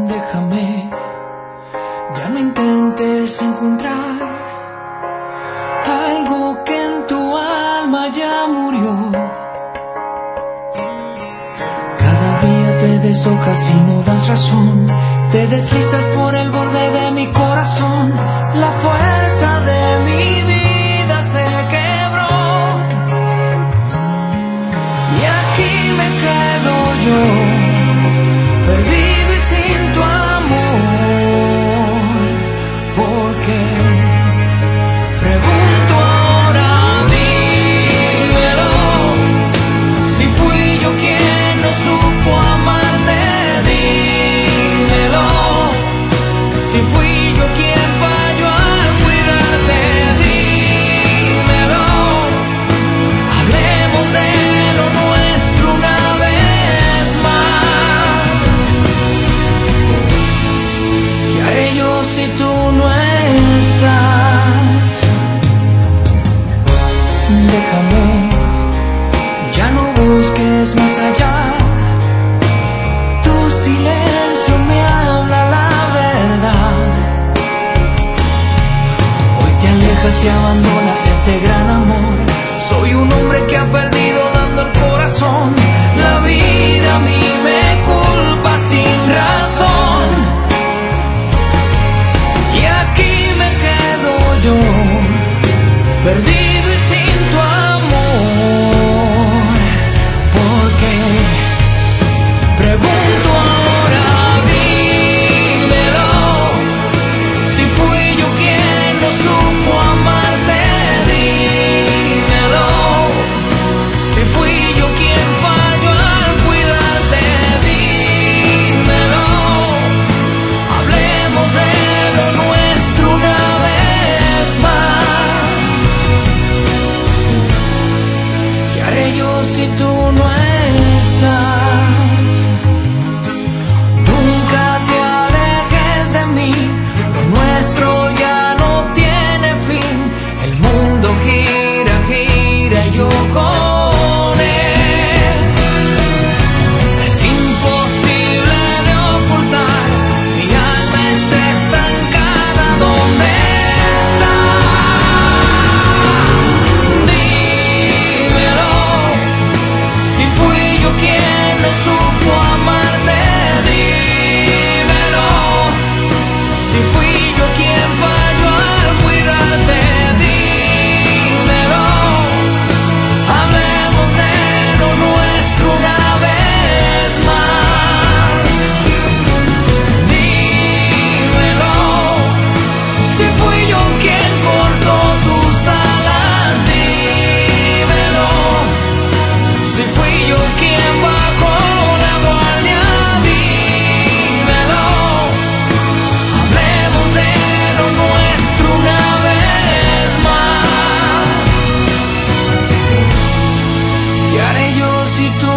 Déjame, ya no intentes encontrar algo que en tu alma ya murió. Cada día te deshojas y no das razón, te deslizas por el borde de mi corazón. La fuerza de mi vida se quebró y aquí me quedo yo, perdido y sin tu amor. ¿Por qué? Pregunto ahora, dímelo. Si fui yo quien no supo amarte, dímelo. Si fui yo quien falló al cuidarte, dímelo. Hablemos de lo nuestro una vez más. ¿Qué haré yo si tú no estás? Déjame, ya no busques más allá. Tu silencio me habla la verdad. Hoy te alejas y abandonas este gran amor. Soy un hombre que ha perdido dando el corazón. La vida a mí me culpa sin razón. Y aquí me quedo yo, perdido y sin tu amor. ¿Por qué? Pregunto ahora, dímelo. Si fui yo quien no supo amarte, dímelo. Si fui yo quien falló al cuidarte, dímelo. Hablemos de lo nuestro una vez más. ¿Qué haré yo si tú no estás? Nunca te alejes de mí, lo nuestro ya no tiene fin. El mundo gira, gira y yo con él. Es imposible de ocultar, mi alma está estancada donde está. Dímelo. Si fui yo quien no supo amarte, dímelo. Si fui yo quien falló al cuidarte, dímelo. Hablemos de lo nuestro una vez más. Dímelo. Si fui yo quien cortó tus alas, dímelo. Si fui yo quien bajó la guardia, dímelo. Hablemos de lo nuestro una vez más. ¿Qué haré yo si tú